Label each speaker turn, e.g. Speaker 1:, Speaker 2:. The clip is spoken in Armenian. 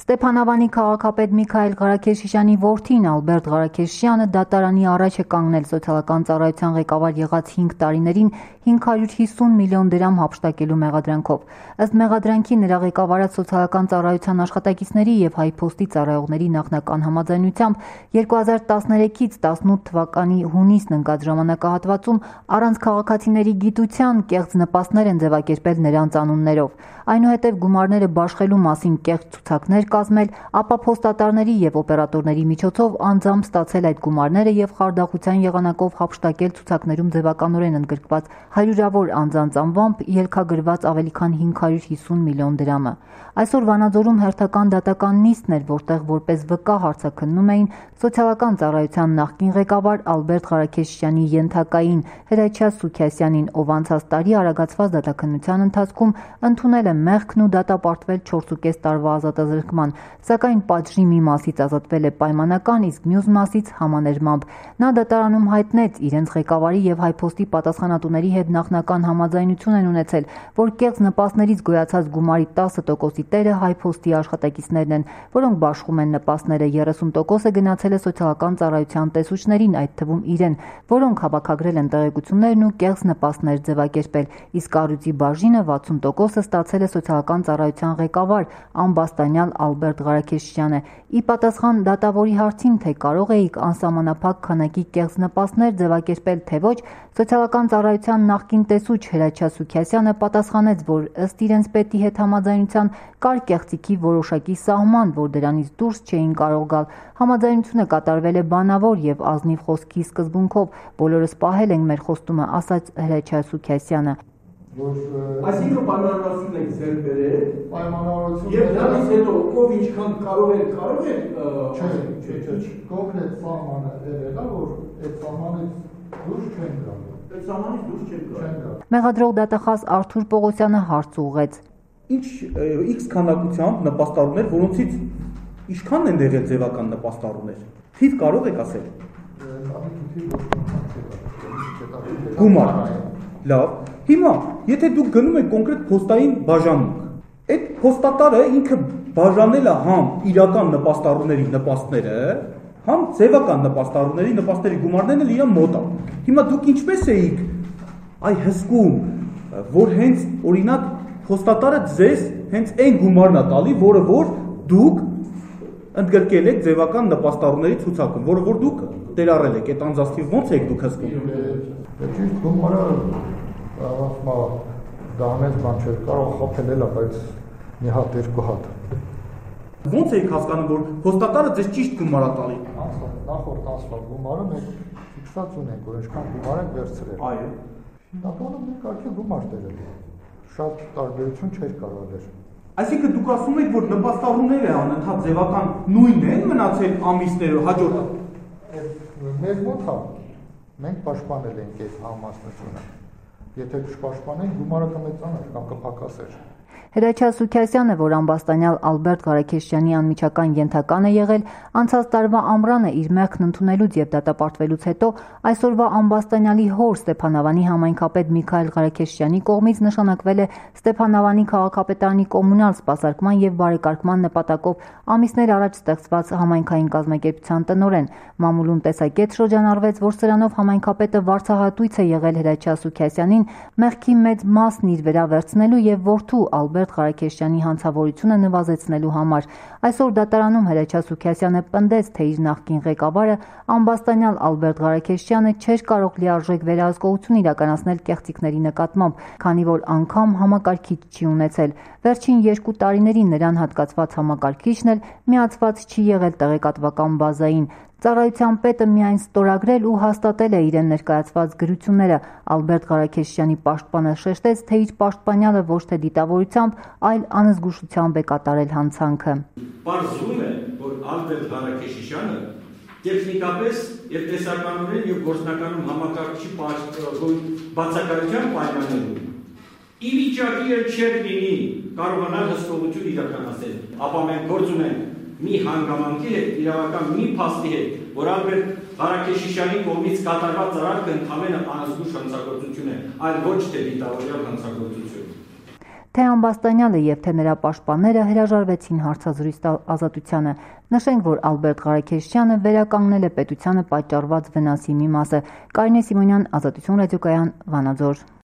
Speaker 1: Ստեփանավանի քաղաքապետ Միքայել Ղարաքեշիշյանի որդին Ալբերտ Ղարաքեշյանը դատարանի առաջ է կանգնել սոցիալական ծառայության ղեկավար եղած 5 տարիներին 550 միլիոն դրամ հափշտակելու մեղադրանքով։ Ըստ մեղադրանքի նրա ղեկավարած սոցիալական ծառայության աշխատակիցների եւ Հայփոստի ծառայողների նախնական համաձայնությամբ 2013-ից 18 թվականի հունիսն ընկած ժամանակահատվածում առանց քաղաքացիների գիտության կեղծ նպաստներ են ձևակերպել նրանց անուններով։ Այնուհետև գումարները բաշխելու մասին կեղծ ցուցակներ կազմել, ապա փոստատարների եւ օպերատորների միջոցով անձամբ ստացել այդ գումարները եւ խարդախության եղանակով հափշտակել ցուցակներում ձևականորեն ընդգրկված հարյուրավոր անձանց անվամբ ելքագրված ավելի քան 550 միլիոն դրամը։ Այսօր Վանաձորում հերթական դատական նիստն էր, որտեղ որպես վկա հարցաքննում էին սոցիալական ծառայության նախկին ղեկավար Ալբերտ Ղարաքեշյանի ենթակային Հրաչյա Սուքիասյանին, ով անցած տարի արագացված դատաքննության ընթացքում ընդունել է մեղքն ու դատապարտվել 4.5 տարվա ազատազրկման, սակայն պատժի մի մասից ազատվել է պայմանական, իսկ մյուս մասից համաներմամբ։ Նա դատարանում հայտնեց իրենց ղեկավարի եւ Հայփոստի պատասխանատուների հետ նախնական համաձայնություն են ունեցել, որ կեղծ նպաստներից գոյացած գումարի 10%-ի տերը Հայփոստի աշխատակիցներն են, որոնք բաշխում են նպաստները, 30%-ը գնացել է սոցիալական ծառայության տեսուչներին, այդ թվում իրեն, որոնք հավաքագրել են տեղեկություններն ու կեղծ նպաստներ ձևակերպել, իսկ առյուծի բաժինը 60%-ը ստացել է սոցիալական ծառայության ղեկավար ամբաստանյալ Ալբերտ Ղարաքեշյանը։ Ի պատասխան դատավորի հարցին, թե կարող էիք անսահմանափակ քանակի կեղծ նպաստներ ձևակերպել, թե ոչ, սոցիալական ծառայության նախկին տեսուչ Հրաչյա Սուքիասյանը պատասխանեց, որ ըստ իրենց պետի հետ համաձայնության կար կեղծիքի որոշակի սահման, որ դրանից դուրս չէին կարող գալ։ Համաձայնությունը կատարվել է բանավոր եւ ազնիվ խոսքի սկզբունքով։ Բոլորս պահել ենք մեր խոստումը, ասաց Հրաչյա Սուքիասյանը։
Speaker 2: Այսինքն պայմանավորվածություն եք ձեռք բերել,
Speaker 3: պայմանավորվածություն
Speaker 2: եւ դրանից հետո ով ինչքան կարող է
Speaker 3: չէ, կոնկրետ սահմանը եղել է, որ այդ սահմանից դուրս չեն գալ։
Speaker 2: Այդ սահմանից դուրս չեն գալ։
Speaker 1: Մեղադրող դատախազ Արթուր Պողոսյանը հարց ուղղեց.
Speaker 4: Ինչ X քանակությամբ նպաստառուներ, որոնցից ինչքան են եղել ձևական նպաստառուներ։ Թիվ կարող եք ասել։ Գումար։ Լավ։ Հիմա, եթե դուք գնում եք կոնկրետ փոստային բաժանմունք, այդ փոստատարը ինքը բաժանել է համ իրական նպաստառուների նպաստները, համ ձևական նպաստառուների նպաստների գումարներն էլ իր մոտ է։ Հիմա դուք ինչպես էիք այ հսկում, որ հենց օրինակ փոստատարը ձեզ հենց այն գումարն է տալի, որը որ դուք ընդգրկել եք ձևական նպաստառուների ցուցակում, որը որ դուք դերարել եք, այդ անձաստիվ ո՞նց եք դուք հսկում։
Speaker 3: Ճիշտ գումարը դա ամեն բան չէր կարող խփել էլ, բայց մի հատ երկու հատ։
Speaker 4: Ո՞նց եք հասկանում, որ փոստատարը ձեզ ճիշտ գումար է տալի։
Speaker 3: Նախորդ ասված գումարը մենք ֆիքսած ունենք, որ ինչքան գումար ենք վերցրել։
Speaker 4: Այո։
Speaker 3: Հիմնականում մենք կարգի գումար դերել։ Շատ տարբերություն չէր կարող դեր։
Speaker 4: Այսինքն դուք ասում եք, որ նպաստառուները անընդհատ ձևական նույնն են մնացել ամիսները հաջորդ։
Speaker 3: Մեր մոտ հա մենք պաշտպանել ենք այդ համասնությունը։ Եթե չպաշտպանենք, գումարը կմեծանար կամ կփակասեր։
Speaker 1: Հրաչյա Սուքիասյանը, որ ամբաստանյալ Ալբերտ Ղարաքեշյանի անմիջական ենթական է եղել, անցած տարվա ամռանը իր մեղքն ընդունելուց եւ դատապարտվելուց հետո այսօրվա ամբաստանյալի հոր Ստեփանավանի համայնքապետ Միքայել Ղարաքեշյանի կողմից նշանակվել է Ստեփանավանի քաղաքապետարանի կոմունալ սպասարկման եւ բարեկարգման նպատակով ամիսներ առաջ ստեղծված համայնքային կազմակերպության տնօրեն։ Մամուլում տեսակետ շրջանառվեց, որ սրանով համայնքապետը վարձահատույց է եղել Հրաչյա Սուքիասյանին մեղքի մեծ մասն իր վրա վերցնելու եւ որդու Ալբերտ Ղարաքեշյանի հանցավորությունը նվազեցնելու համար։ Այսօր դատարանում Հրաչյա Սուքիասյանը պնդեց, թե իր նախկին ղեկավարը ամբաստանյալ Ալբերտ Ղարաքեշյանը չէր կարող լիարժեք վերահսկողություն իրականացնել կեղծիքների նկատմամբ, քանի որ անգամ համակարգիչ չի ունեցել։ Վերջին 2 տարիներին նրան հատկացված համակարգիչն էլ միացված չի եղել տեղեկատվական բազային։ Ծառայության պետը միայն ստորագրել ու հաստատել է իրեն ներկայացված գրությունները։ Ալբերտ Ղարաքեշյանի պաշտպանը շեշտեց, թե իր պաշտպանյալը ոչ թե դիտավորությամբ, այլ անզգուշությամբ է կատարել հանցանքը։
Speaker 5: Պարզվում է, որ Ալբերտ Ղարաքեշյանը տեխնիկապես եւ տեսականորեն եւ գործնականում համակարգչի բացակայության պայմաններում ի վիճակի չէր լինի կարողանալ հսկողություն իրականացնել, ապա մենք գործ ունենք մի հանգամանքի հետ, իրավական մի փաստի հետ, որ Ալբերտ Ղարաքեշյանի կողմից կատարված ծառայքը ընդհանրապես անզգուշ հանցագործություն է, այլ ոչ թե դիտավորյալ հանցագործություն։
Speaker 1: Թե Ամբաստանյանը եւ թե նրա պաշտպանները հրաժարվեցին հարցազրույց տալ Ազատությանը։ Նշենք, որ Ալբերտ Ղարաքեշյանը վերականգնել է պետությանը պատճառված վնասի մի մասը։ Կարինե Սիմոնյան, Ազատություն ռադիոկայան, Վանաձոր։